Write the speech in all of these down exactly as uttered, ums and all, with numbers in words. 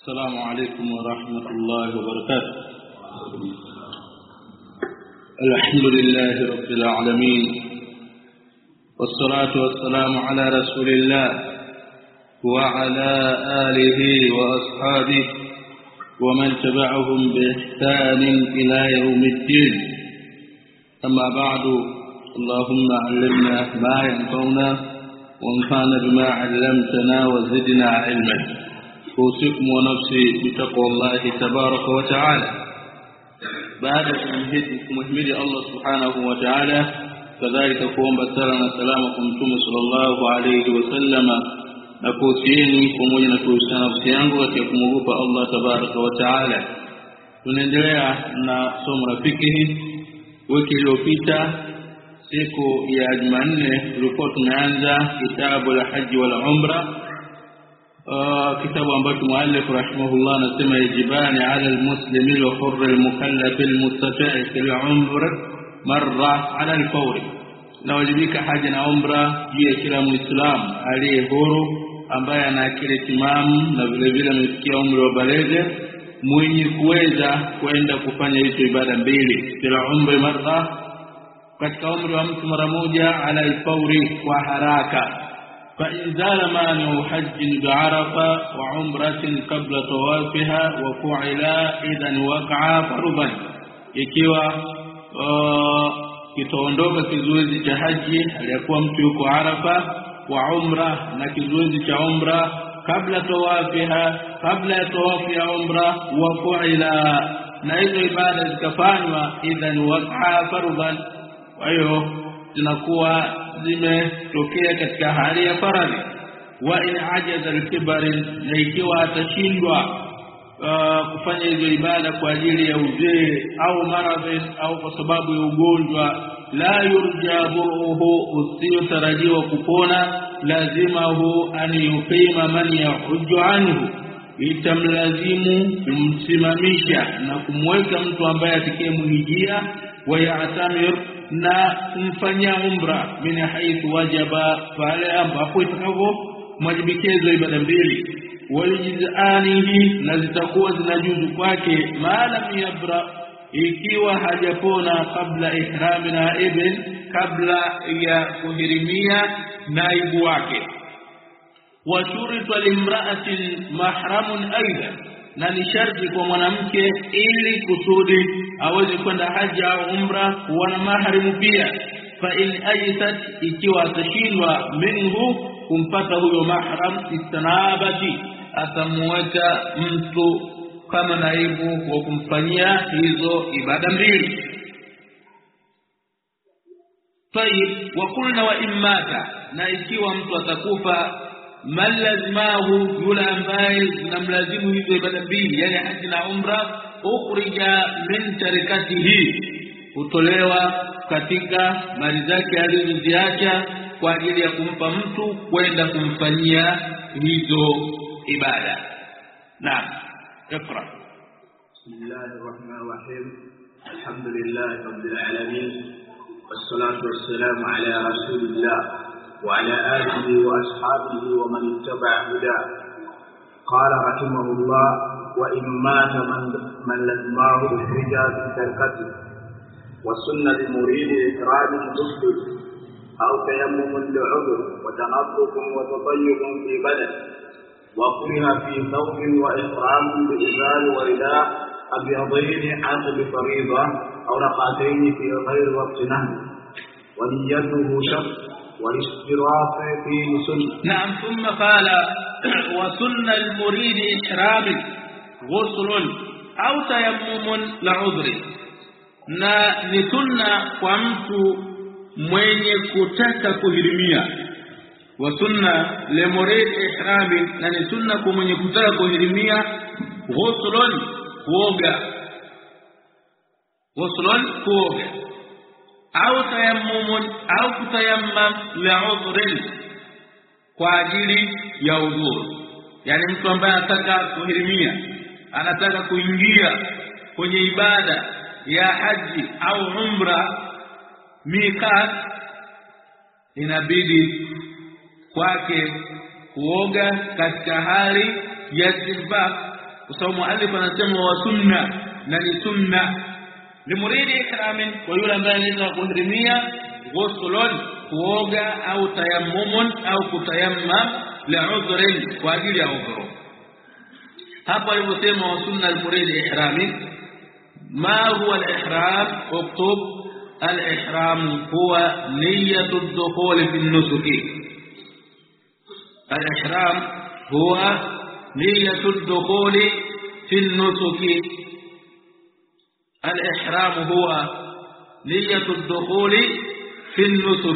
السلام عليكم ورحمة الله وبركاته. الحمد لله رب العالمين، والصلاة والسلام على رسول الله وعلى آله وأصحابه ومن تبعهم بإحسان إلى يوم الدين. أما بعد، اللهم علمنا ما ينفعنا وانفعنا بما علمتنا وزدنا علما. أوصيكم ونفسي بتقوى الله تبارك وتعالى. بعد تحميد الله سبحانه وتعالى، كذلك قوم بسرنا سلامكم صلى الله عليه وسلم. Nakusieni pamoja na kuhusiana nafsi yangu katika kumwogopa Allah tabaraka wa taala. Tunaendelea na somo la fikihi. Wiki iliyopita siku ya Jumanne tulikuwa tumeanza kitabu la haji wal umra, uh, kitabu ambacho muallif rahimahullah anasema yajibani ala almuslimi wa hurr almukallaf almustati' fil umra marra ala alfawri. Na wajibika haji na umra juu ya kila muislamu aliye huru ambaye ana akili timamu na vile vile amefikia umri wa baleghe, mwenye kuweza kwenda kufanya hizo ibada mbili bila umri marra, katika umri wa mtu mara moja, ala alfawri kwa haraka. fa inzala manu hajjin bi'arafa wa umratin qabla tawafiha wa fu'ila idan waqa'a farban. Ikiwa uh, kitaondoka kizuizi cha haji aliyakuwa mtu yuko Arafa, wa umra na kizuizi cha umra kabla tawafiha, kabla ya tawafi ya umra, wa fu'ila na hizo ibada zikafanywa, idhan waqa'a farban, kwa hiyo zinakuwa zimetokea katika hali ya faradhi. wa in ajaza al-kibari, na ikiwa atashindwa Uh, kufanya hizo ibada kwa ajili ya uzee au maradhi au kwa sababu ya ugonjwa, la yurja buruhu, usiyotarajiwa kupona, lazimahu an yuqima man yahuju anhu, itamlazimu kumsimamisha na kumweka mtu ambaye atakayemhijia, wa ya'tamir, na kumfanyia umra, min haythu wajaba, pale ambapo itakavyo mwajibikizo ibada mbili. walijizanihi, na zitakuwa zinajuzu kwake, maalam yabra, ikiwa hajapona, kabla ihrami naibin, kabla ya kuhirimia naibu wake. wa shurita limra'atin mahramun aidan, na ni sharti kwa mwanamke ili kusudi aweze kwenda haji au umra wana maharimu pia. fa in ajisat, ikiwa atashindwa minhu kumpata huyo mahram, istanabati, atamweka mtu kama naibu wa kumfanyia hizo ibada mbili. Tayib, wa kulna wa immata, na ikiwa mtu atakufa, man lazimahu, yule ambaye zinamlazimu hizo ibada mbili, yani haji na umra, ukhrija min tarikatihi, utolewa katika mali zake alizoziacha kwa ajili ya kumpa mtu kwenda kumfanyia hizo ibada. Naam, اقرأ. بسم الله الرحمن الرحيم. الحمد لله رب العالمين، والصلاة والسلام على رسول الله وعلى آله وأصحابه ومن اتبع هداه. قال رحمه الله: وإن مات من, من لزماه الرجال في تركته، والسنة لمريد إكرام مسلم أو تيمم لعذر، وتنظف وتطيب في بدن، وكره في ثوب وإحرام بإزار ورداء أبيضين حسب فريضة، أو رقعتين في غير وقت نهي، ونيته شرط، والاشتراط فيه سنة. نعم. ثم قال: وسن المريد إحرام غسل أو تيمم لعذر، na ni sunna kwa mtu mwenye kutaka kuhirimia. wa sunna limurid ihrami, na ni sunna kwa mwenye kutaka kuhirimia, ghuslun, kuoga, ghuslun, kuoga, au tayammumun, au kutayammam li'udhrin, kwa ajili ya udhuru. Yani mtu ambaye anataka kuhirimia, anataka kuingia kwenye ibada ya haji au umra, miqat, inabidi kwake kuoga katika hali ya istihbab, sababu muallif anasema wa sunna na ni sunna limuridi ihramin kwa yule ambaye anaweza kuhirimia ghuslun kuoga au tayammumun au kutayammam li'udhrin kwa ajili ya udhuru. hapa aliposema wa sunna al-muridi ihramin ma huwa al-ihram uktub al-ihram huwa niyyatu ad-dukhul fi an-nusuk. al-ihram huwa niyyatu ad-dukhul fi an-nusuk. الإحرام هو نية الدخول في النسك.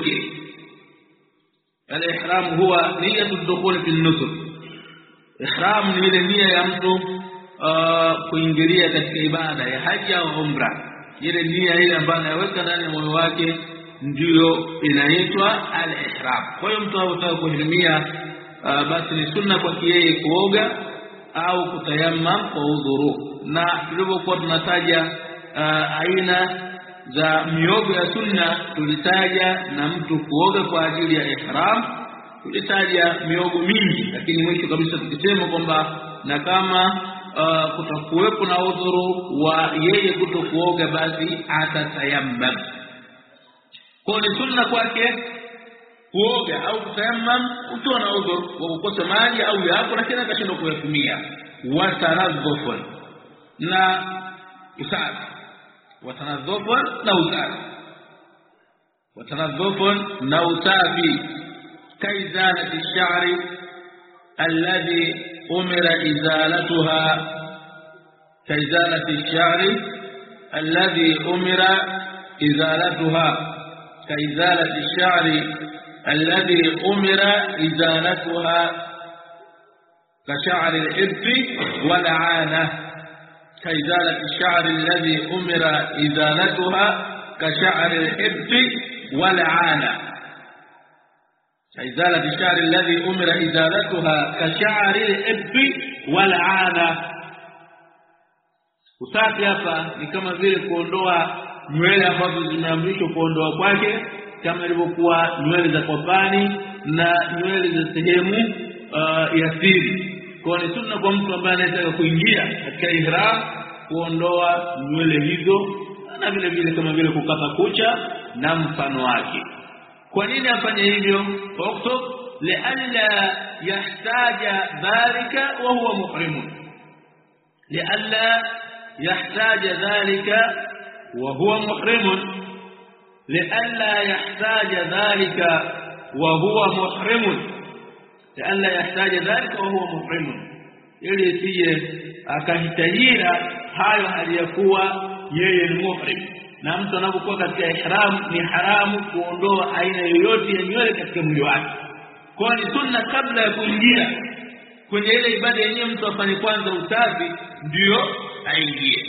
الإحرام هو نية الدخول في النسك. إحرام ni ile nia ya mtu kuingilia katika ibada ya haji au umra. Ile nia ile ambayo anaweka ndani ya moyo wake ndio inaitwa al-ihram. Kwa hiyo mtu anataka kuhirimia basi ni sunna kwa yeye kuoga au kutayammam kwa udhuru. Na tulivyokuwa tunataja Uh, aina za miogo ya sunna tulitaja na mtu kuoga kwa ajili ya ihram, tulitaja miogo mingi, lakini mwisho kabisa tukisema kwamba na kama uh, kutakuwepo na udhuru wa yeye kutokuoga basi atatayammam. Kwa ni sunna kwake kuoga au kutayammam ukiwa na udhuru wa kukosa maji au yako lakini akashindwa kuyatumia. Wataradhufun na usafi وتنظف نوتاف وتنظف نوتاف كإزالة الشعر الذي أمر إزالتها كإزالة الشعر الذي أمر إزالتها كإزالة الشعر الذي أمر إزالتها كشعر الإبط والعانة كإزالة الشعر الذي أمر إزالتها كشعر الإبط والعانة كإزالة الشعر الذي أمر إزالتها كشعر الإبط والعانة. usafi hapa ni kama vile kuondoa nywele ambazo zimeamrishwa kuondoa kwake kama ilivyokuwa nywele za kwapani na nywele za sehemu uh, ya siri. Kwa ni sunna kwa mtu ambaye anataka kuingia katika ihram kuondoa nywele hizo na vile vile kama vile kukata kucha na mfano wake. Kwa nini afanye hivyo? Uktub lialla yahtaja dhalika wa huwa muhrim. Lialla yahtaja dhalika wa huwa muhrim. Lialla yahtaja dhalika wa huwa muhrim. لألا يحتاج ذلك وهو محرم ili sije akahitajira hayo aliyakuwa yeye ni muhrim. Na mtu anapokuwa katika ihram ni haramu kuondoa aina yoyote ya nywele katika mwili wake. Kwa ni sunna kabla ya kuingia kwenye ile ibada yenyewe mtu afanye kwanza usafi ndio aingie.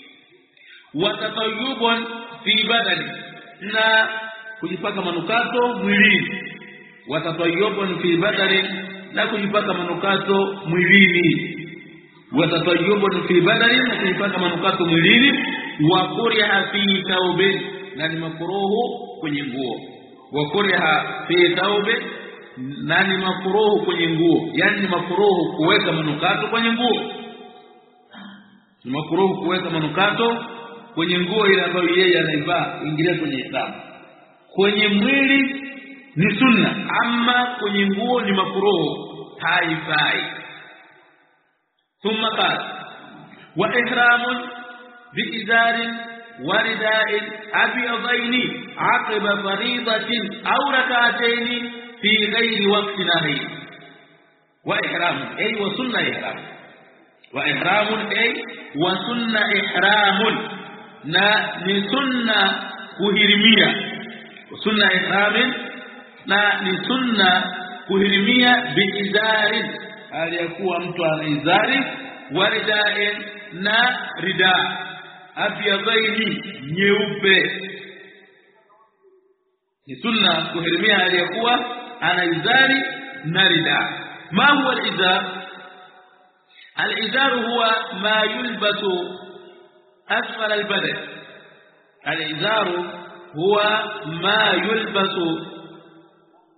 Watatayubun fi badani na kujipaka manukato mwilini. Watatayubun fi badani na kujipaka manukato mwilini. Watatayubun fi badani na kujipaka manukato mwilini. Wa kuriha fi thawbin na ni makruhu kwenye nguo. Wa kuriha fi thawbin na ni makruhu kwenye nguo. Yani ni makruhu kuweka manukato kwenye nguo. Ni makruhu kuweka manukato kwenye nguo ile ambayo yeye anaivaa kuingilia kwenye ihram. Kwenye mwili ni sunna, amma kwenye nguo ni makruhu, haifai. Thumma qala wa ihramun biizarin wa rida'in abyadaini aqiba faridatin aw rak'atayn fi ghairi waqti nahi. Wa ihramun ay wa sunna ihram. Wa ihramun ay wa sunna ihramun na ni sunna kuhirimia. Sunna ihramin na ni sunna kuhirimia biizarin aliyakuwa mtu anaizari wa rida'in na rida abyadaini nyeupe. Ni sunna kuhirimia aliyakuwa anaizari na rida. Ma huwa al-izar? Al-izar huwa ma yulbasu asfal al-badan. Al-izar huwa ma yulbasu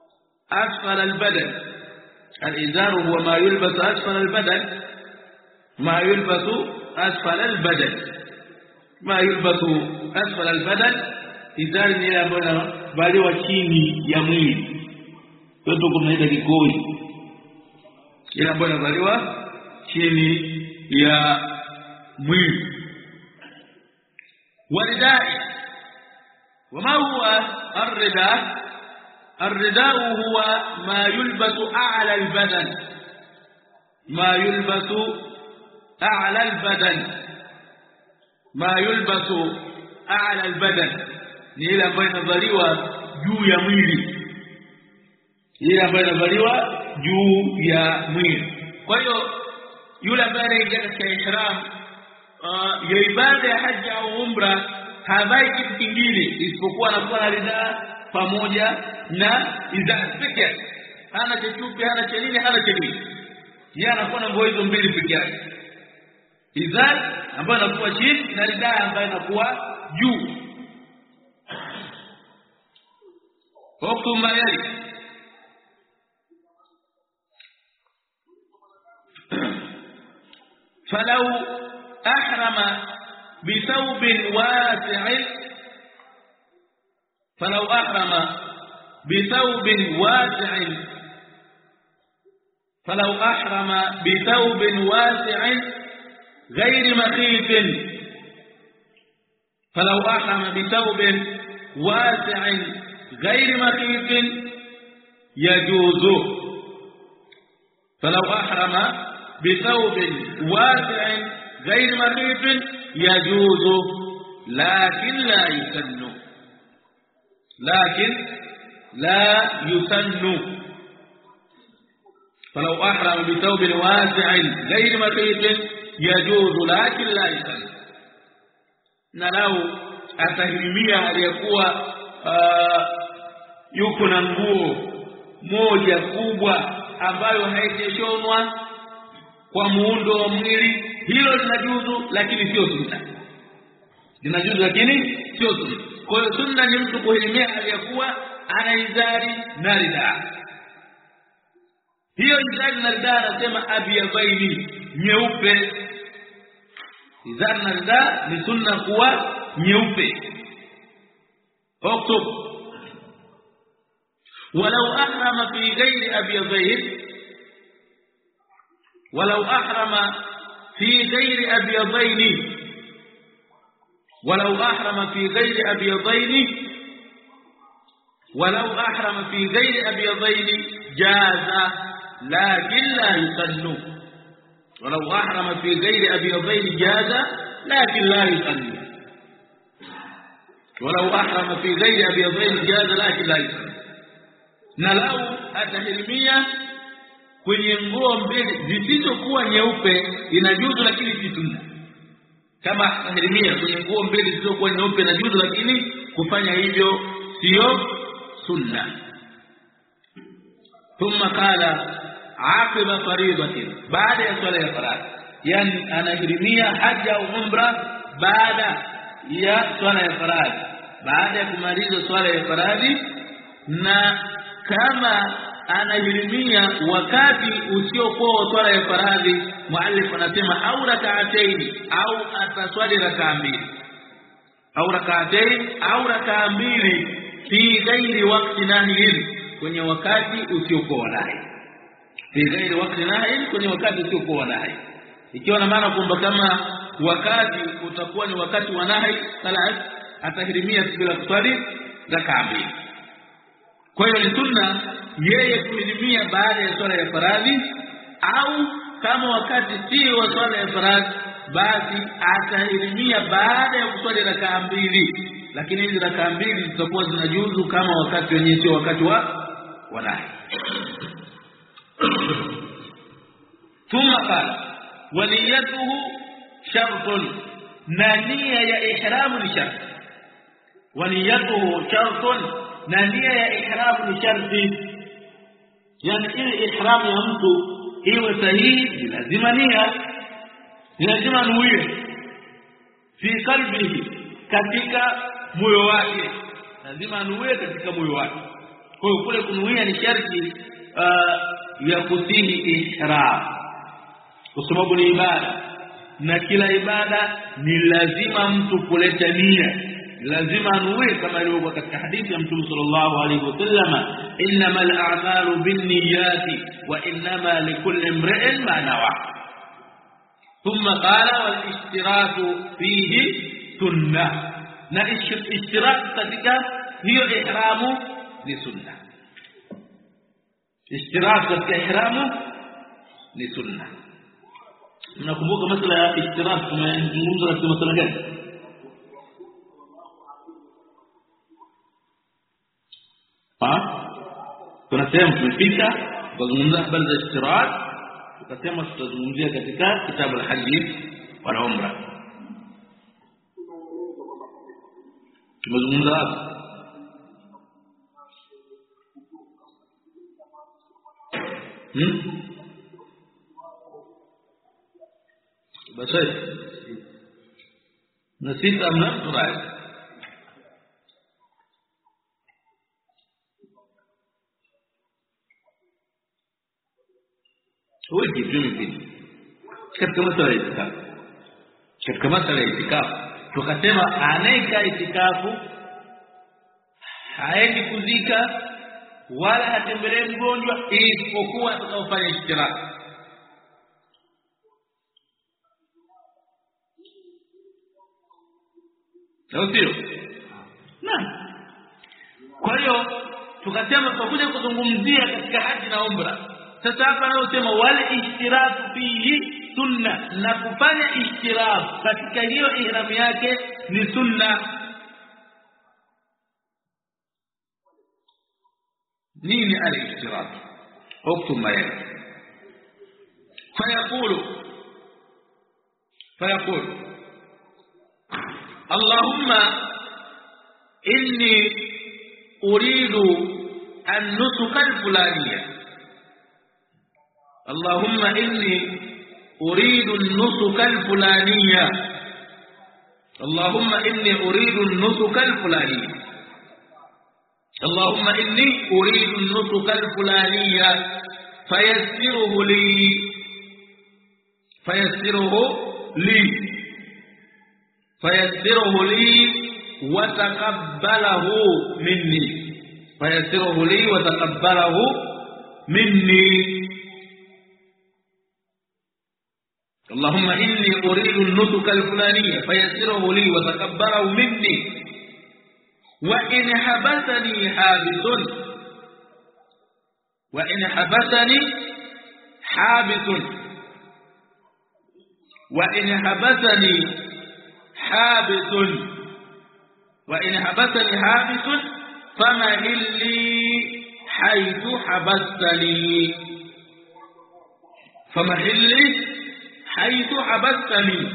أسفل البدن. الإزار هو ما يلبس أسفل البدن ma yulbasu asfala al-badan, ma yulbasu asfala al-badan, izari ni ile ambayo inavaliwa chini ya mwili. Toto kunaita kikoi, ile ambayo inavaliwa chini ya mwili. Waridai, wama huwa ar-rida? Ar-ridau huwa ma yulbasu a'la al-badan, ma yulbasu a'la al-badan, ma yulbasu a'la al-badan, ni ile ambayo inavaliwa juu ya mwili, ile ambayo inavaliwa juu ya mwili. Kwa hiyo yule ambaye anaingia katika ihram uh, ya ibada ya haji au umra havai kitu kingine isipokuwa anakuwa na ridhaa pamoja na izar pekee. Hana chupi, hana chenini, hana chenini, yeye anakuwa na nguo hizo mbili pekee yake, izar ambayo inakuwa chini na ridhaa ambayo inakuwa juu. Hukumu mayali فلو أحرم بثوب واسع فلو أحرم بثوب واسع فلو أحرم بثوب واسع غير مخيف فلو أحرم بثوب واسع غير مخيف يجوز فلو أحرم بثوب واسع غير مخيف يجوز لكن لا يسن لكن لا يسن فلو أحرم بثوب واسع غير مخيف يجوز لكن لا يسن. نلو atahirimia aliyekuwa yuko na nguo moja kubwa ambayo haijashonwa kwa muundo wa mwili, hilo linajuzu lakini sio sunna. Linajuzu lakini sio sunna. Kwa hiyo sunna ni mtu kuhirimia aliyekuwa ana izari na ridhaa. Hiyo izari na ridhaa anasema abiyabaini, nyeupe. Izari na ridhaa ni sunna kuwa nyeupe. Oktob walau ahrama fi ghairi abyadayn ولو أحرم في غير أبيضين ولو أحرم في غير أبيضين ولو أحرم في غير أبيضين جاز لكن لا يسن ولو أحرم في غير أبيضين جاز لكن لا يسن ولو أحرم في غير أبيضين جاز لكن لا يسن. نلو أتهرمية kwenye nguo mbili zisizokuwa nyeupe inajuzu lakini si sunna. Kama tahrimia kwenye nguo mbili zisizokuwa nyeupe inajuzu lakini kufanya hivyo sio sunna. Thumma qala aqiba fariidati, baada ya swala ya faradhi, yani anahrimia haja au umra baada ya swala ya faradhi, baada ya kumaliza swala ya faradhi. Na kama anahirimia wakati usiokuwa swala ya faradhi, muallif anasema au rak'atayn au ataswali rak'a mbili au rak'atayn au rak'a mbili fi ghairi waqti nahyin, kwenye wakati usiokuwa nahi, fi ghairi waqti nahyin, kwenye wakati usiokuwa nahi. Ikiwa na maana kwamba kama wakati utakuwa ni wakati wa nahi salat, atahirimia bila kuswali rak'a mbili. Kwa hiyo ni sunna yeye kuhirimia baada ya swala ya faradhi, au kama wakati si wa swala ya faradhi basi atahirimia baada ya kuswali rak'a mbili, lakini hizi rak'a mbili zitakuwa zinajuzu kama wakati wenyewe sio wakati wa wanahi. Thumma qala wa niyyatuhu shartun, na nia ya ihramu ni sharti. Wa niyyatuhu shartun, na nia ya ihramu ni sharti. Yani ili ihramu ya mtu iwe sahihi lazima nia, lazima nuie fi qalbihi, katika moyo wake, lazima nuie katika moyo wake. Kwa hiyo kule kunuia ni sharti uh, ya kutihi ihram. kwa sababu ni ibada, na kila ibada ni lazima mtu kuleta nia, lazima anuie, kama ilivyokuwa katika hadithi ya Mtume sallallahu alaihi wasallam, innamal a'malu binniyati wa innama likulli imri'in ma nawa. Thumma qala wal ishtiraku fihi sunnah, na ishtirak katika hiyo ihramu ni sunna. Ishtirak katika ihramu ni sunna. Mnakumbuka masala ya ishtirak tumezungumza katika masala gani? Ah, tunasema tumepita kuzungumza habari za ishtirak, tukasema tutazungumzia katika kitabu al-hajj wal umra. Tumezungumza hapo. Hmm? Basi nasita amna turai. Huwa kivipi? Katika masala ya itikafu. Katika masala ya itikafu tukasema anaika itikafu haendi kuzika wala hatembelee mgonjwa isipokuwa atakayofanya ishtiraki. Sio? Naam. Kwa hiyo tukasema tutakuja kuzungumzia katika haji na umra. Sasa hapa anasema wale ishtiraku fihi sunna, na kufanya ishtirak katika hiyo ihram yake ni sunna. nini al-ishtirak? اكتب معي. فيقول فيقول اللهم إني أريد النسك الفلانية اللهم إني أريد النسك الفلانية اللهم إني أريد النسك الفلانية اللهم إني أريد النسك الفلانية فيسره لي فيسره لي فيسره لي وتقبله مني فيسره لي وتقبله مني اللهم إني أريد النسك الفلانية فيسره لي وتقبله مني وإن حبسني حابس وإن حبسني حابس وإن حبسني حابس وإن حبسني حابس فمهلي حيث حبستني فمهلي حيث حبستني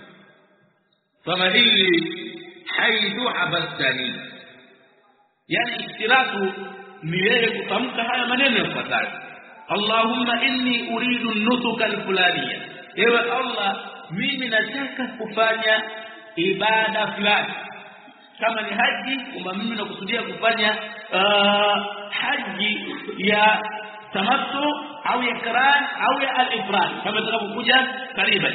فمهلي حيث حبستني. يعني اشتراط ميله kutamka haya maneno yafuatayo: Allahumma inni uridu an-nusuk al-fulaniya, ewe Allah mimi nataka kufanya ibada fulani. Kama ni haji, kama mimi nakusudia kufanya uh, haji ya tamattu au ya qiran au ya al-ifrad, kama tutakapokuja karibu.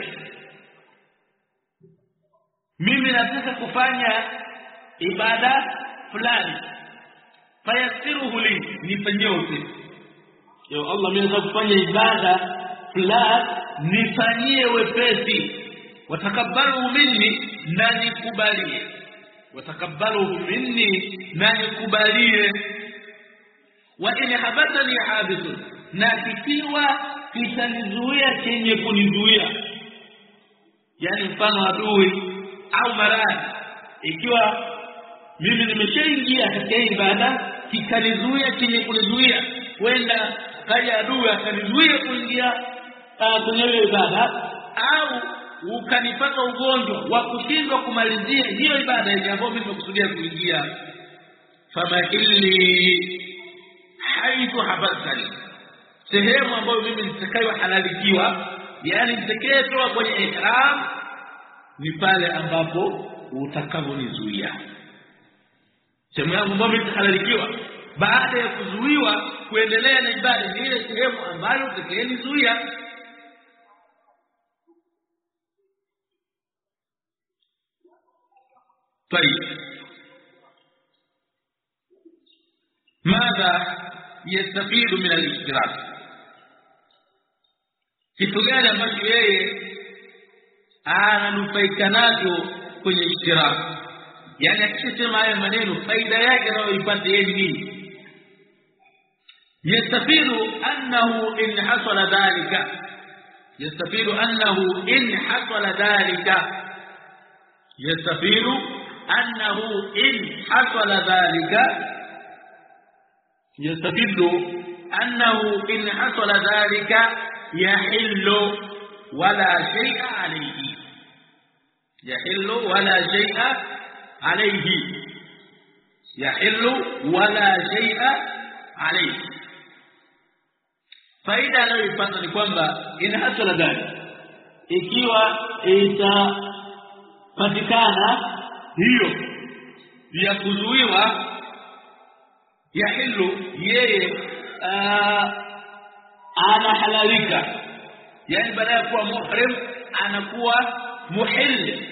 Mimi nataka kufanya ibada fulani, fayasiruhu li, nifanyie upesi. Ya Allah, mimi nataka kufanya ibada fulani, nifanyie wepesi. Watakabbalu minni, na nikubalie. Watakabbalu minni, na nikubalie. Wa in habatani habisun, na kikiwa kitanizuia chenye kunizuia, yani mfano adui au maradhi, ikiwa mimi nimeshaingia katika ibada kikanizuia chenye kunizuia, wenda kaja adui akanizuia kuingia kwenye ibada, au ukanipata ugonjwa wa kushindwa kumalizia hiyo ibada yenye ambayo mimi nimekusudia kuingia, fama illi haithu habasani, sehemu ambayo mimi nitakayo halalikiwa, yani nitakayetoa kwenye ihram, ni pale ambapo utakavonizuia. Sehemu yangu ambayo nitahalalikiwa baada ya kuzuiwa kuendelea na ibada ni ile sehemu ambayo utakayenizuia. طيب ماذا يستفيد من الاشتراك؟ kitu gani ambacho yeye ananufaika nacho kwenye ishtiraki? Yani akisema haya maneno faida yake anayoipata yeye ni nini? yastafidu annahu in hasala dhalika yastafidu annahu in hasala dhalika yastafidu annahu in hasala dhalika yastafidu annahu in hasala dhalika yahillu wala shay'a alayhi yahillu wala shay'a alayhi yahillu wala shay'a alayhi. Faida anayoipata ni kwamba in hasala dhalika, ikiwa itapatikana hiyo ya kuzuiwa, yahillu yeye anahalalika, yani baada ya kuwa muhrim anakuwa muhil,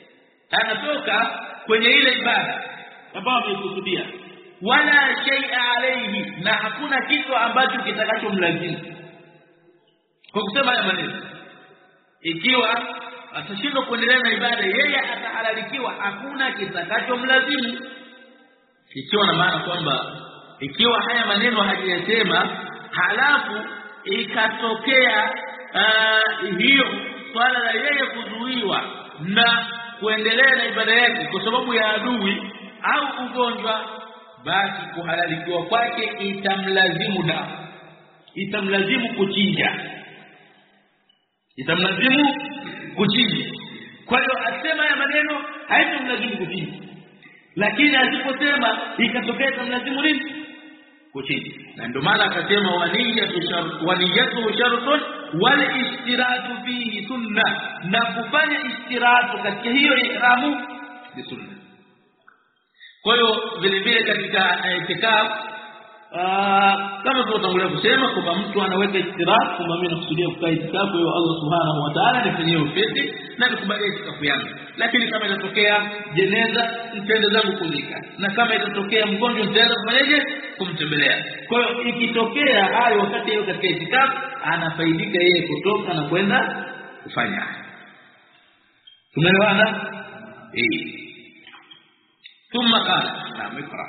anatoka kwenye ile ibada ambayo amekusudia. Wala shay'a alayhi, na hakuna kitu ambacho kitakachomlazimu. Kwa kusema haya maneno, ikiwa atashindwa kuendelea na ibada, yeye atahalalikiwa, hakuna kitakachomlazimu. Ikiwa na maana kwamba ikiwa haya maneno hajiyasema halafu ikatokea uh, hiyo swala la yeye kuzuiwa na kuendelea na ibada yake kwa sababu ya adui au ugonjwa, basi kuhalalikiwa kwake itamlazimu damu, itamlazimu kuchinja, itamlazimu kuchinja. Kwa hiyo asema ya maneno haitamlazimu kuchinja, lakini asiposema ikatokea itamlazimu nini? Kuchinja. Na ndio maana akasema waniyatu shart waniyatu shartun wal istiratu fihi sunna, na kufanya istiratu katika hiyo ihramu ni sunna. Kwa hiyo vile vile katika itikaf kama tunatangulia kusema kwamba mtu anaweka istiratu kwamba mimi nakusudia kukaa itikafu hiyo Allah subhanahu wa ta'ala nifanyie ufeti na nikubali itikafu yangu. Lakini kama itatokea jeneza nitaenda zangu kuzika, na kama itatokea mgonjwa nitaenda kufanyaje? Kumtembelea. Kwa hiyo ikitokea hayo wakati yeye katika itikafu, anafaidika yeye kutoka na kwenda kufanya. Tumeelewana? Eh. ثم قال نعم اقرأ.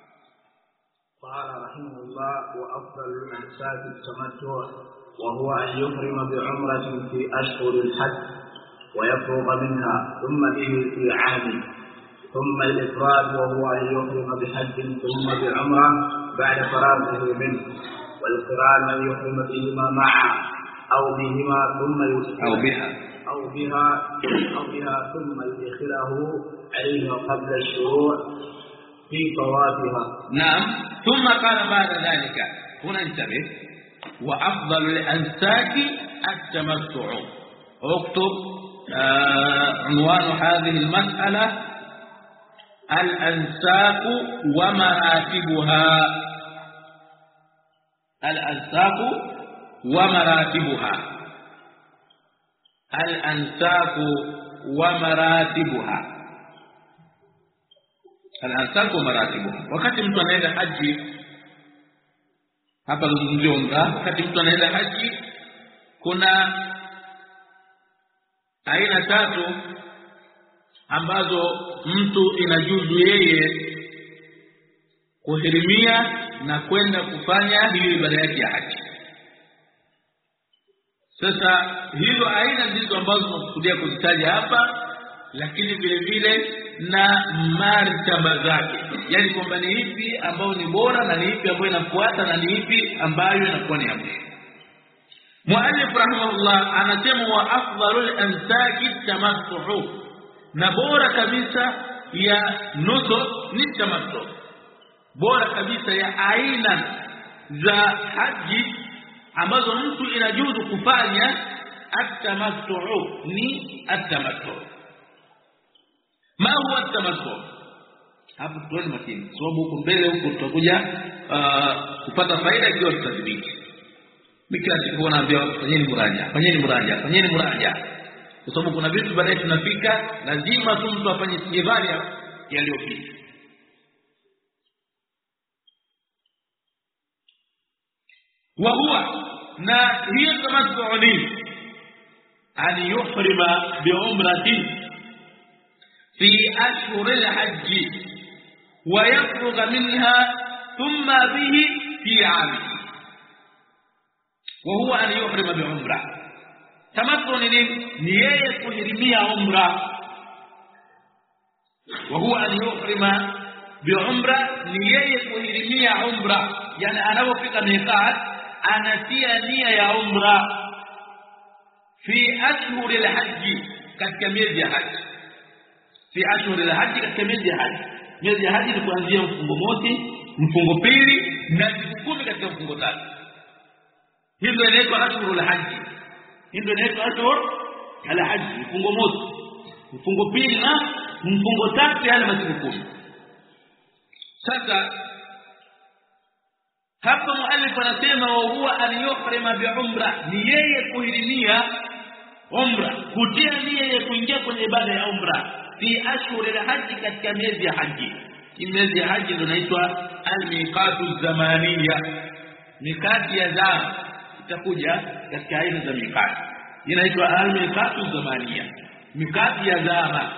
قال رحمه الله: وأفضل الأنساك التمتع، وهو أن يحرم بعمرة في أشهر الحج ويفرغ منها ثم به في عام، ثم الإفراد وهو أن يحرم بحج ثم بعمرة بعد فراغه منه، والقران أن يحرم بهما معا أو بهما ثم أو بها أو بها أو بها ثم يدخله عليه قبل الشروع في طوافها. نعم. ثم قال بعد ذلك، هنا انتبه: وأفضل الأنساك التمتع. اكتب آه عنوان هذه المسألة: الأنساك ومراتبها. الأنساك ومراتبها. الأنساك ومراتبها. الأنساك ومراتبها. wakati mtu anaenda haji, hapa ndio umra, wakati mtu anaenda haji kuna aina tatu ambazo mtu inajuzu yeye kuhirimia na kwenda kufanya hiyo ibada yake ya haji. Sasa hizo aina ndizo ambazo tunakusudia kuzitaja hapa, lakini vile vile na martaba zake, yani kwamba ni ipi ambayo ni bora na ni ipi ambayo inafuata na ni ipi ambayo inakuwa ni ya mwisho. Muallif rahimahullah anasema: wa afdalul ansaki tamattu, na bora kabisa ya nusuk ni tamattu. Bora kabisa ya aina za haji ambazo mtu inajuzu kufanya at-tamattu ni at-tamattu. Ma huwa at-tamattu? Hapo tuone makini, sababu huko mbele huko tutakuja uh, kupata faida kidogo tutadhibiti. Mikila siku naambia fanyeni muraja, fanyeni muraja, fanyeni muraja. Kwa sababu kuna vitu baadaye tunafika lazima tu mtu afanye istijabali yaliyopita. wa huwa na hiyo tamattu'u an yuhrima bi umrati fi ashhur al-hajj wa yafrugha minha thumma bihi fi 'am. wa huwa an yuhrima bi umra. tamattu ni ni yeye kuhirimia umra. wa huwa an yuhrima bi umra ni yeye kuhirimia umra, yani anapofika miqat anatia nia ya umra fi ashhur al-hajj, katika miezi ya haji. fi ashhur al-hajj, katika miezi ya haji. miezi ya haji ni kuanzia mfungo mosi, mfungo pili na siku kumi katika mfungo tatu. Hizo inaitwa ashhur al-hajj. Hizo inaitwa ashhur al-hajj, mfungo mosi, mfungo pili na mfungo tatu, yani masiku kumi. Sasa hapa muallif anasema wa huwa an yuhrima bi umra, ni yeye kuhirimia umra, kutia nia ya kuingia kwenye ibada ya umra fi ashhur al-hajj, katika miezi ya haji. Miezi ya haji ndio inaitwa al-miqatu zamaniya, mikati ya zama itakuja katika aina za mikati, inaitwa al-miqatu zamaniya, mikati ya zama.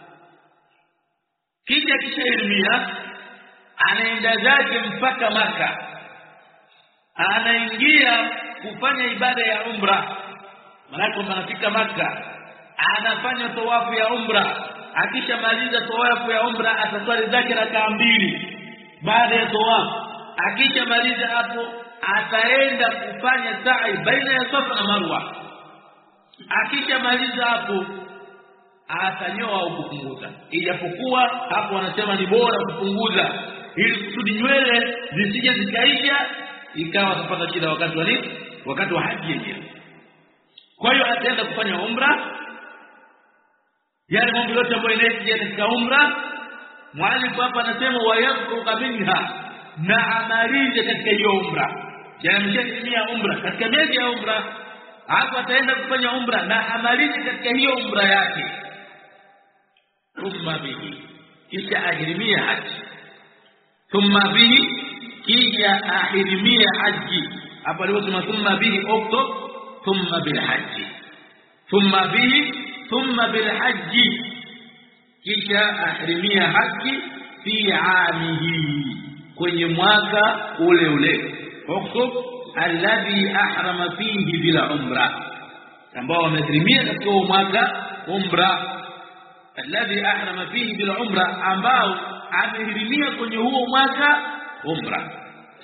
Kisha kishahirimia anaenda zake mpaka Maka, anaingia kufanya ibada ya umra. Maana kwamba anafika Maka, anafanya tawafu ya umra. Akishamaliza tawafu ya umra ataswali zake rakaa mbili baada ya tawafu. Akishamaliza hapo ataenda kufanya sa'i baina ya Safa na Marwa. Akishamaliza hapo atanyoa au kupunguza, ijapokuwa hapo wanasema ni bora kupunguza ili kusudi nywele zisije zikaisha ikawa atapata shida wakati wa nini, wakati wa haji yenyewe. Kwa hiyo ataenda kufanya umra, yale mambo yote ambayo yanayokuja katika umra. Mwalimu hapa anasema wayafruqa minha, na amalize katika hiyo umra. Yani ameshatimia umra katika miezi ya umra, hapo ataenda kufanya umra na amalize katika hiyo umra yake. Thumma bihi, kisha ahirimia haji. Thumma bihi, kisha ahirimia haji. Hapa leo tunasema thumma bihi okto, thumma bil haji. Thumma bihi, thumma bil haji, kisha ahirimia haji fi aamihi, kwenye mwaka ule ule. Okto alladhi ahrama fihi bila umra, ambao wamehirimia katika mwaka umra. Alladhi ahrama fihi bil umra, ambao amehirimia kwenye huo mwaka umra.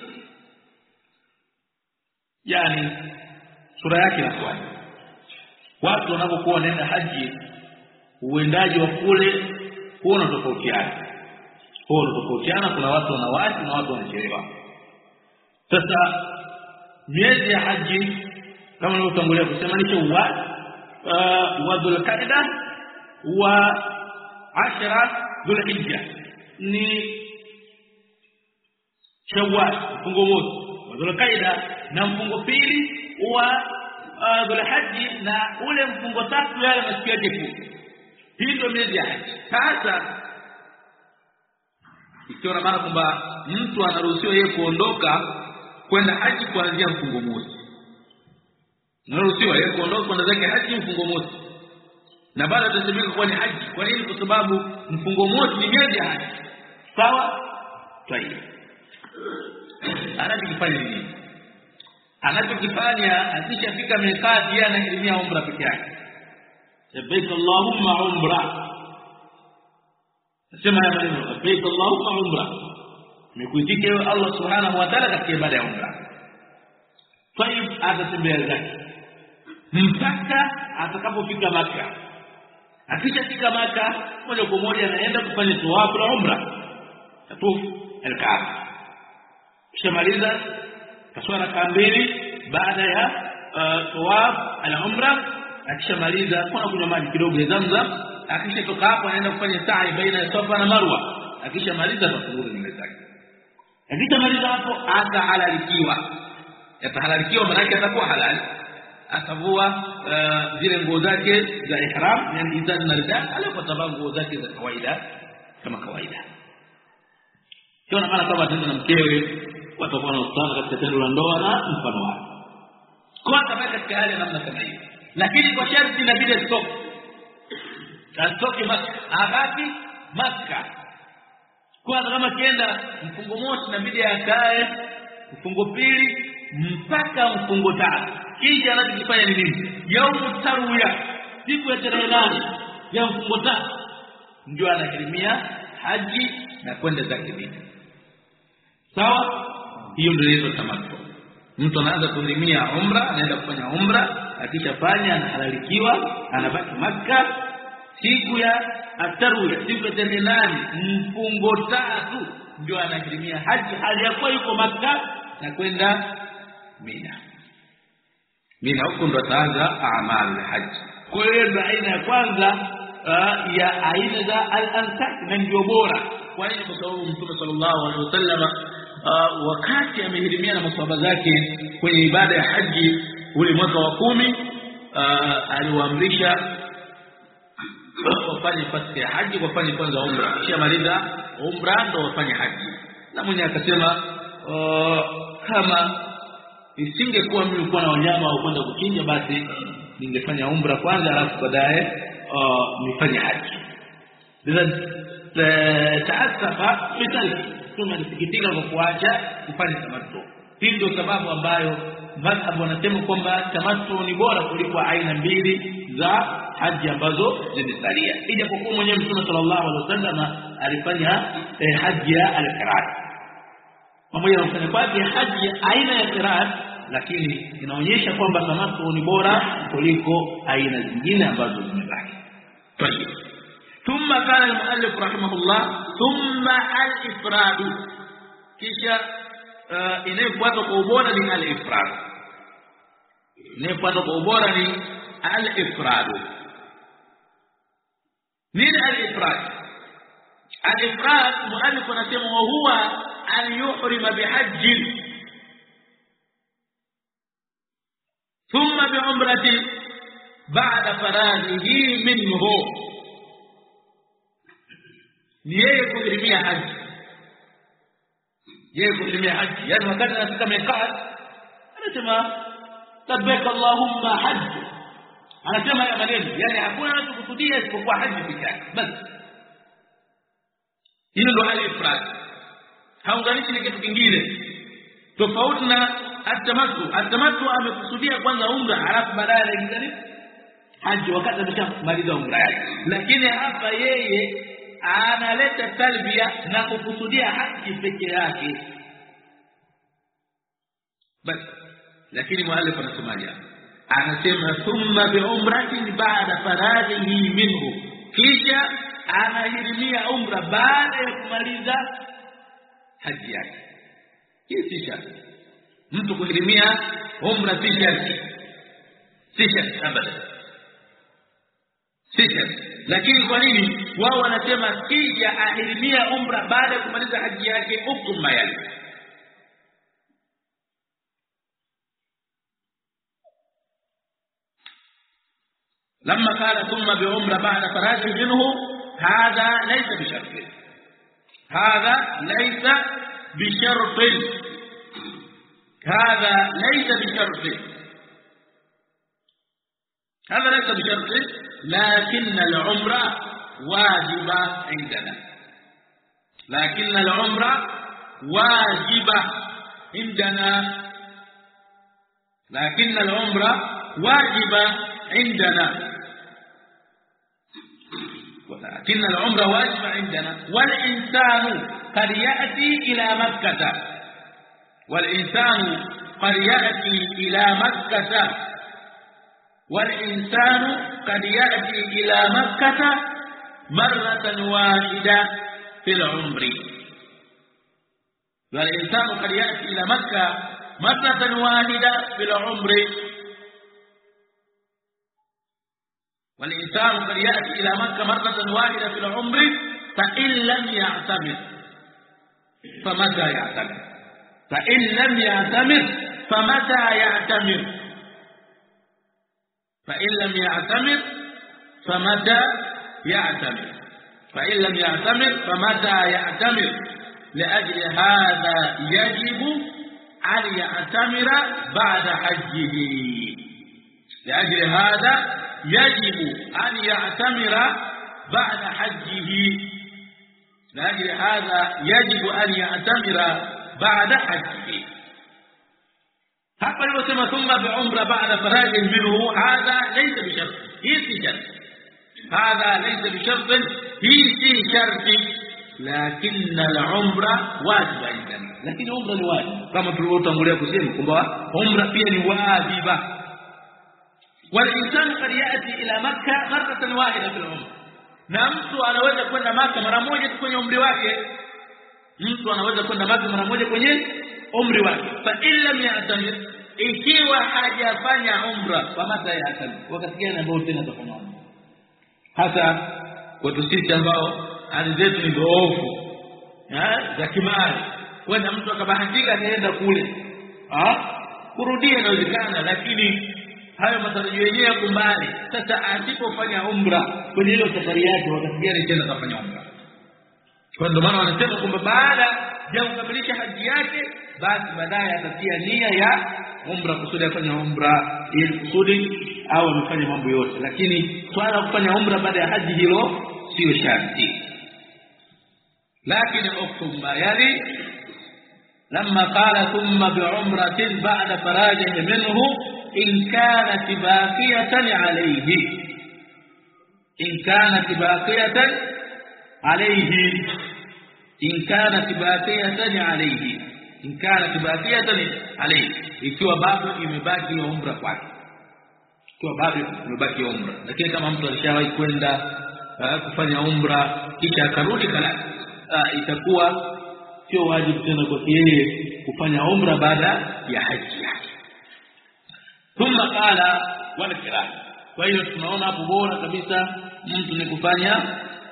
Yani sura yake inakuwa watu wanapokuwa wanaenda haji, uendaji wa kule huo unatofautiana. Huo unatofautiana, kuna watu wanawahi na watu wanachelewa. Sasa miezi ya haji kama nilivyotangulia kusema ni Shawwal wa Dhulqa'dah wa ashara Dhulhijja. Ni Shawwal mfungo mosi wa Dhulqa'dah na mfungo pili wa Dhulhijja na ule mfungo tatu yale masiku yake kumi. Hii ndio miezi ya haji. Sasa ikiwa maana kwamba mtu anaruhusiwa yeye kuondoka kwenda haji kuanzia mfungo mosi, anaruhusiwa yeye kuondoka kwenda zake haji mfungo mosi, na baada atasemeka kwa ni haji. Kwa nini? Kwa sababu mfungo mosi ni miezi ya haji. Sawa? Tayeb. Anachokifanya nini? Anachokifanya akishafika mikati, yeye anahirimia umra peke yake. Labbaik Allahumma umra. Sema ya maneno, labbaik Allahumma umra. Mekuitika ewe Allah subhanahu wa ta'ala katika ibada ya umra. Tayeb, atatembea zake mpaka atakapofika Maka. Akishafika Maka, moja kwa moja anaenda kufanya tawafu la umra, tatufu al-Kaaba. Kishamaliza kaswala kambili baada ya tawaf al-umra. Akishamaliza kuna kunywa maji kidogo ya Zamzam. Akishatoka hapo anaenda kufanya sa'i baina ya Safa na Marwa. Akishamaliza atarudi nyumbani zake. Akishamaliza hapo atahalalikiwa. Atahalalikiwa maana yake atakuwa halali. Atavua zile nguo zake za ihram, yani izar na rida, alafu atavaa nguo zake za kawaida. kama kawaida. Sio maana kama tendo na mkewe watakuwa na ustana katika tendo la ndoa na mfano wake. Kwa sababu katika hali namna kama hiyo. Lakini kwa sharti inabidi stop. Atoke Makka, abaki Makka. Kwa kama kienda mfungo moja inabidi akae mfungo pili mpaka mfungo tatu. Kisha anachofanya ni nini? Yaumu tarwiya, siku ya tarehe nane ya mfungo tatu ndio anahirimia haji na kwenda zake Mina. Sawa? Hiyo ndio ile tamattu. Mtu anaanza kuhirimia umra, anaenda kufanya umra, akishafanya anahalalikiwa, anabaki Makka siku ya atarwiya, siku ya tarehe nane mfungo tatu ndio anahirimia haji hali ya kuwa yuko Makka na kwenda Mina. Mina huko ndo ataanza a'mal haji. Kwa hiyo aina ya kwanza uh, ya aina za al-ansak na ndio bora. Kwa nini? Kwa sababu Mtume sallallahu alaihi wasallam uh, wakati amehirimia na maswahaba zake kwenye ibada ya haji ule mwaka wa kumi uh, aliwaamrisha wafanye fasi ya haji, wafanye kwanza umra, kisha maliza umra ndo wafanye haji. Na mwenye akasema uh, kama isingekuwa mimi kuwa na wanyama au kwenda kuchinja, basi ningefanya umra kwanza alafu baadaye uh, nifanye haji. Sasa taasafa mitali tunasikitika kwa kuacha kufanya tamattu. Hii ndio sababu ambayo madhhabu wanasema kwamba tamattu ni bora kuliko aina mbili za haji ambazo zimesalia. Ijapokuwa mwenyewe Mtume sallallahu alaihi wasallam alifanya eh, haji ya al-qiran. Pamoja na kufanya kwake haji ya aina ya qiran, lakini inaonyesha kwamba tamattu ni bora kuliko aina zingine ambazo zimebaki. Tayeb. Thumma qala al-muallif rahimahullah, thumma al-ifrad. Kisha uh, inayofuata kwa ubora ni al-ifrad. Inayofuata kwa ubora ni al-ifrad. Nini al-ifrad? Al-ifrad muallif anasema wa huwa an yuhrima bihajj thumma bi'umrati ba'da faraghihi minhu. Ni yeye kuhirimia haji. Yeye kuhirimia haji, yani wakati anafika miqat anasema labbaik allahumma hajj, anasema ya maneno, yani hakuna mtu kusudia isipokuwa haji pekee yake basi. Hilo ndo al-ifrad, haunganishi ni kitu kingine tofauti na at-tamattu. At-tamattu amekusudia kwanza umra alafu baadaye anaingia haji wakati ameshamaliza umra yake, lakini hapa yeye analeta talbia na kukusudia haji peke yake basi. Lakini muallif anasemaje? Anasema thumma bi umratin ba'da faraghihi minhu, kisha anahirimia umra baada ya kumaliza haji yake. Hii si sharti mtu kuhirimia umra, si sharti, si sharti abada, si sharti. Lakini kwa nini wao wanasema kisha ahirimia umra baada ya kumaliza haji yake? Hukumu yake لما قال ثم بعمره بعد فراغه منه هذا ليس بشرط، هذا ليس بشرط، هذا ليس بشرط، هذا ليس بشرط، لكن العمره واجبه عندنا، لكن العمره واجبه عندنا، لكن العمره واجبه عندنا، ولكن العمره واجبه عندنا. والإنسان قد يأتي إلى مكة، والإنسان قد يأتي إلى مكة، والإنسان قد يأتي إلى مكة مرة واحدة في العمر، والإنسان قد يأتي إلى مكة مرة واحدة في العمر، والإنسان قد يأتي إلى مكة مرة واحدة في العمر، فإن لم يعتمر فمتى يعتمر؟ فإن لم يعتمر فمتى يعتمر؟ فإن لم يعتمر فمتى يعتمر؟ فإن لم يعتمر فمتى يعتمر لأجل هذا يجب أن يعتمر بعد حجه لأجل هذا يجب أن يعتمر بعد حجه لأجل هذا يجب أن يعتمر بعد حجه hapa aliposema thumma bi'umra ba'da farajin minhu hadha laysa bi shart hii si shart hadha laysa bi shart hii si shart lakini al-umra wajiba indana lakini umra ni wajiba kama tulivyotangulia kusema kwamba umra pia ni wajiba wal insanu qad yati ila makkah maratan wahida fil umra na mtu anaweza kwenda Makkah mara moja kwenye umri wake mtu anaweza kwenda Makkah mara moja kwenye umri wake fa illa ya'tamir ikiwa hajafanya umra kwa mata ya atamir wakati gani ambao tena atafanya umra hata kwa sisi ambao hali zetu ni dhoofu za kimali kwenda mtu akabahatika akaenda kule ah kurudia inawezekana lakini hayo matarajio yenyewe yako mbali sasa asipofanya umra kwenye ile safari yake wakati gani tena atafanya umra kwa ndio maana wanasema kwamba baada ya kukamilisha haji yake basi baadaye atatia nia ya umra kusudi afanye umra ili kusudi au amefanya mambo yote lakini swala kufanya umra baada ya haji hilo sio sharti lakini uktumba yani لما قال ثم بعمرة بعد فراجه منه إن كانت باقية عليه إن كانت باقية عليه إن كانت باقية عليه إن كانت باقية عليه ikiwa bado imebaki umra kwake ikiwa bado imebaki umra lakini kama mtu alishawahi kwenda kufanya umra kisha akarudi kala itakuwa sio wajibu tena kwa yeye kufanya umra baada ya haji yake thumma qala wal kiran kwa hiyo tunaona hapo bora kabisa mtu ni kufanya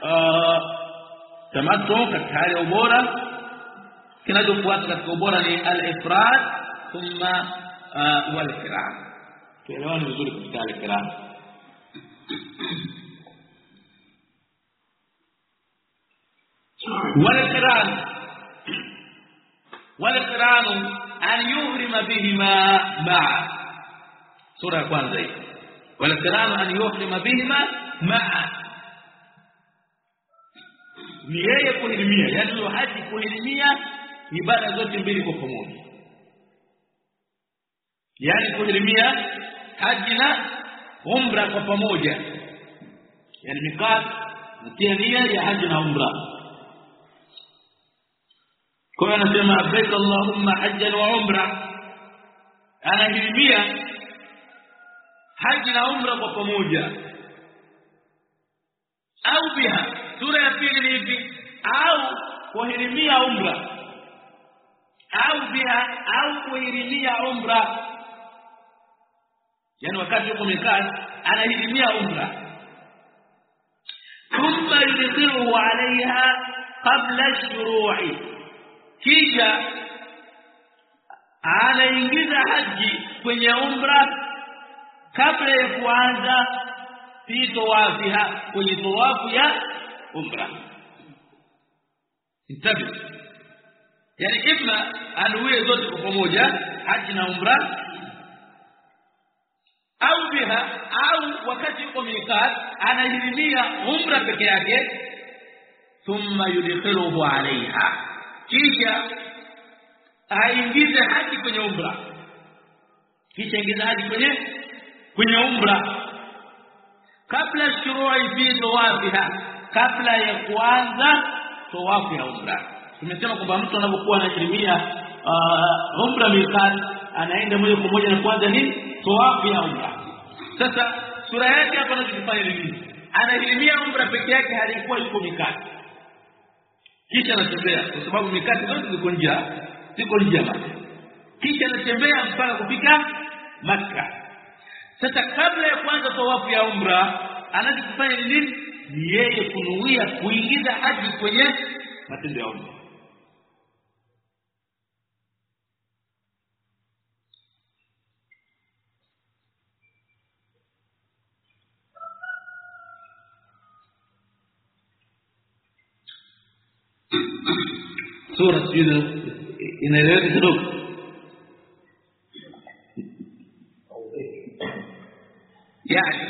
tamattu katika hali ya ubora kinachofuata katika ubora ni al-ifrad thumma wal kiran tuelewane vizuri katika al-kiran wal kiran wal kiran an yuhrima bihima ma'a sura ya kwanza hii wal kiran an yuhrima bihima ma'a ni yeye kuhirimia yani haji kuhirimia ibada zote mbili kwa pamoja yani kuhirimia haji na umra kwa pamoja yani miqat mtia nia ya haji na umra kwa anasema labbaik allahumma hajjan wa umra anahirimia haji na umra kwa pamoja au biha sura ya pili ni hivi au kuhirimia umra au biha au kuhirimia umra yani wakati yuko mikaa anahirimia umra thumma yudkhiluhu alaiha qabla ash-shuru'i kisha anaingiza haji kwenye umra kabla ya kuanza fi tawafiha kwenye tawafu ya umra intabi yani ima anuie zote kwa pamoja haji na umra au biha au wakati yuko miqat anahirimia umra peke yake thumma yudkhiluhu alaiha kisha aingize haji kwenye umra kisha ingiza haji kwenye kwenye umra kabla shuru'i fi tawafiha kabla ya kuanza tawafu ya umra tumesema kwamba mtu anapokuwa anahirimia uh, umra miqat anaenda moja kwa moja na kuanza nini tawafu ya umra sasa sura yake hapa anachofanya nini anahirimia umra peke yake halikuwa yuko miqat kisha anatembea kwa sababu mikati zote ziko nje ziko nje Makkah kisha anatembea mpaka kufika Makkah sasa kabla ya kuanza tawafu ya umra anachofanya nini ni yeye kunuia kuingiza haji kwenye matendo ya umra sura sio inaeleweka kidogo. Yani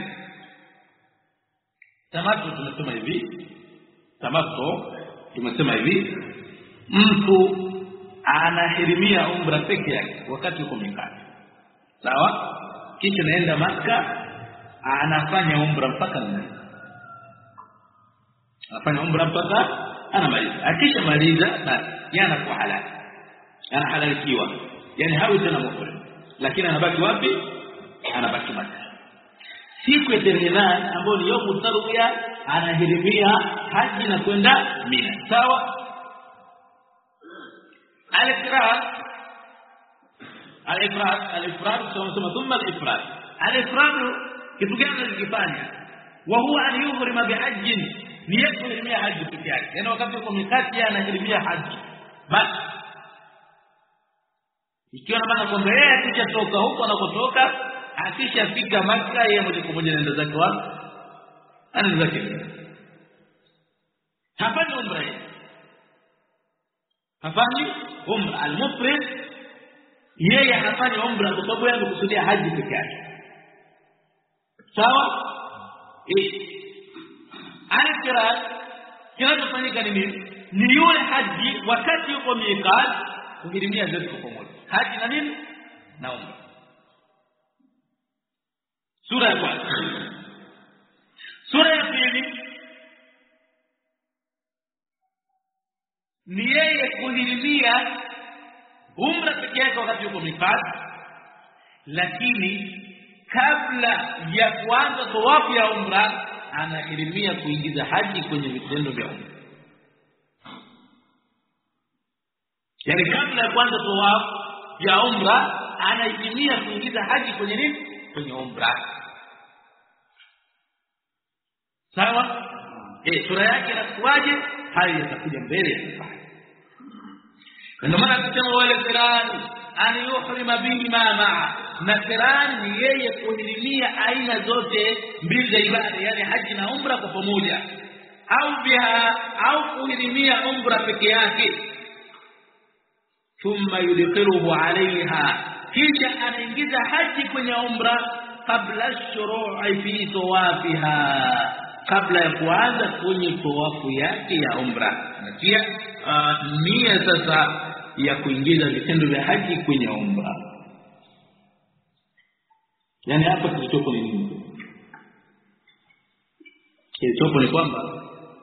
tamattu tumesema hivi, tamattu tumesema hivi, mtu anahirimia umra peke yake wakati uko mikati, sawa, kisha naenda Makka anafanya umra mpaka nani, anafanya umra mpaka anamaliza. Akisha maliza basi yanakuwa halali, ana halalikiwa, yani hawi tena mufrid, lakini anabaki wapi? Anabaki Makka. Siku ya terminal ambayo ni yomu tarwiya anahirimia haji na kwenda Mina, sawa. Al-ifrad al-ifrad al-ifrad tunasema thumma al-ifrad. Al-ifrad kitu gani anakifanya? Wa huwa an yuhrima bihajj, ni kuhirimia haji pekee yake, yani wakati uko mikati anahirimia haji basi. Ikiwa na maana kwamba yeye akishatoka huko anakotoka, akishafika Makka yeye moja kwa moja anaenda zake wapi? Anaenda zake hafanyi umra, hafanyi umra. Al-mufrid yeye hafanyi umra kwa sababu yeye anakusudia haji pekee yake, sawa. Eh, al-ifrad kinachofanyika ni nini? Ni yule haji wakati yuko miqat kuhirimia zote kwa pamoja, haji na nini na umra. Sura ya kwanza. Sura ya pili ni yeye kuhirimia umra pekee yake wakati yuko miqat, lakini kabla ya kuanza tawafu ya umra anahirimia kuingiza haji kwenye vitendo vya umra. Yani kabla ya kuanza tawafu ya umra anahirimia kuingiza haji kwenye nini? Kwenye umra, sawa. Eh, sura yake inakuwaje? Hayo yatakuja mbele ya safari. Ndio maana tunasema wale qiran an yuhrima bihi ma ma'a, na qiran ni yeye kuhirimia aina zote mbili za ibada, yani haji na umra kwa pamoja, au biha au kuhirimia umra peke yake. Thumma yudkhiluhu alaiha, kisha anaingiza haji kwenye umra kabla shuru'i fi tawafiha, kabla ya kuanza kwenye tawafu yake ya umra. Na pia uh, nia sasa ya kuingiza vitendo vya haji kwenye umra. Yani hapa kilichopo ni nini? Kilichopo ni kwamba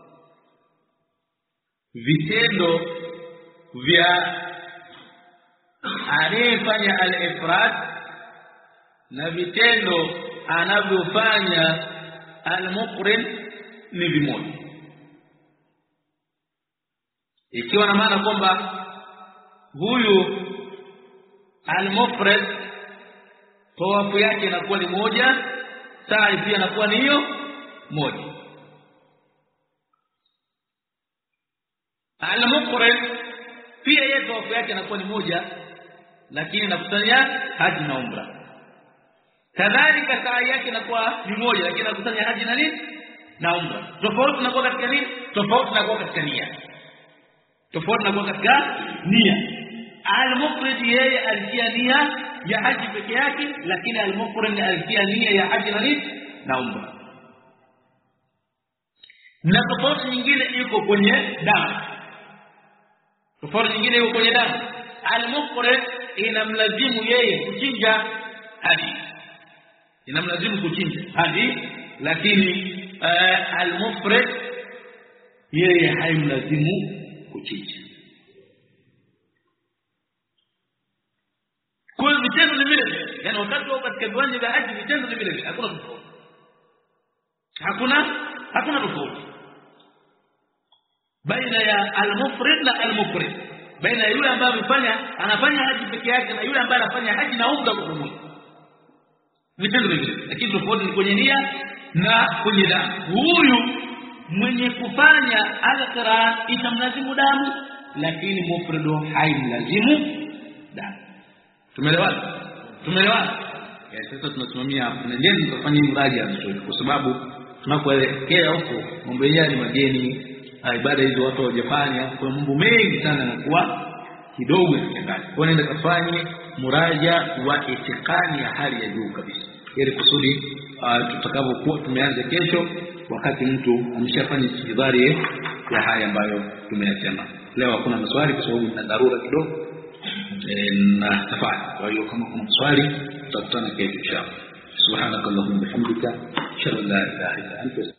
vitendo vya anayefanya al-ifrad na vitendo anavyofanya al-muqrin ni vimoja, ikiwa na maana kwamba huyu al-mufrid tawafu yake inakuwa ni moja, sa'i pia inakuwa ni hiyo moja. Al-muqrin pia yeye tawafu yake inakuwa ni moja, lakini nakusanya haji na umra. Kadhalika sa'i yake inakuwa ni moja, lakini nakusanya haji na nini na umra. Tofauti inakuwa katika nini? Tofauti inakuwa katika nia. Tofauti inakuwa katika nia. Al-mufrid yeye alitia nia ya haji peke yake, lakini al-muqrin alitia nia ya haji na nini na umra. Na tofauti nyingine iko kwenye damu. Tofauti nyingine iko kwenye damu. Al-muqrin inamlazimu yeye kuchinja hadi, inamlazimu kuchinja hadi, lakini uh, al-mufrid yeye haimlazimu kuchinja. Kwa vitendo ni vile, yani wakati wa katika viwanja vya haji vitendo ni vile, hakuna tofauti, hakuna hakuna tofauti baina ya al-mufrid na al-muqrin, baina ya yule ambaye amefanya anafanya haji peke yake na yule ambaye anafanya haji na umra kwa pamoja. Vitendo ni vile, lakini tofauti ni kwenye nia na kwenye damu. Huyu mwenye kufanya al-qiran itamlazimu damu, lakini mufridu haimlazimu damu. Tumeelewana? Tumeelewana? Ya sasa tunasimamia hapo. Na ndio tutafanya mradi ya mtoto, kwa sababu tunapoelekea huko mambo yenyewe ni mageni, ibada hizo watu hawajafanya, kwa mambo mengi sana yanakuwa kidogo yanachanganya. Kwa nenda kafanye muraja wa itikani ya hali ya juu kabisa, ili kusudi uh, tutakapokuwa tumeanza kesho wakati mtu ameshafanya istidhari ya haya ambayo tumeyasema. Leo hakuna maswali kwa sababu na dharura kidogo e, na safari. Kwa hiyo kama kuna maswali tutakutana kesho inshallah. Subhanakallahumma wa bihamdika, ashhadu an la ilaha illa anta